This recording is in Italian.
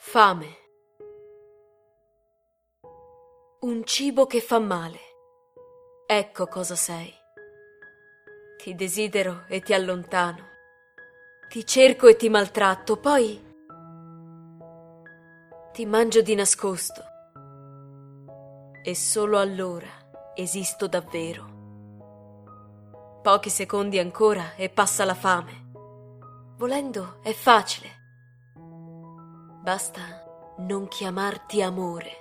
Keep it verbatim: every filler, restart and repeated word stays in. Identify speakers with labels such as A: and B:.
A: Fame. Un cibo che fa male. Ecco cosa sei. Ti desidero e ti allontano. Ti cerco e ti maltratto, poi ti mangio di nascosto. E solo allora esisto davvero. Pochi secondi ancora e passa la fame. Volendo è facile. Basta non chiamarti amore.